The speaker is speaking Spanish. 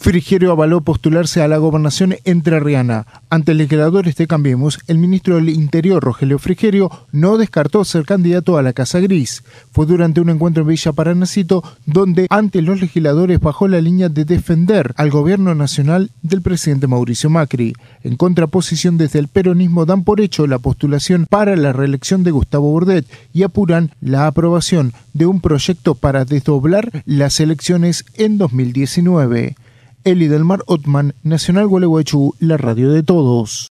Frigerio avaló postularse a la gobernación entrerriana. Ante legisladores de Cambiemos, el ministro del Interior, Rogelio Frigerio, no descartó ser candidato a la Casa Gris. Fue durante un encuentro en Villa Paranacito donde ante los legisladores bajó la línea de defender al gobierno nacional del presidente Mauricio Macri. En contraposición, desde el peronismo dan por hecho la postulación para la reelección de Gustavo Bordet y apuran la aprobación de un proyecto para desdoblar las elecciones en 2019. Eli Delmar Ottman, Nacional Gualeguaychú, la radio de todos.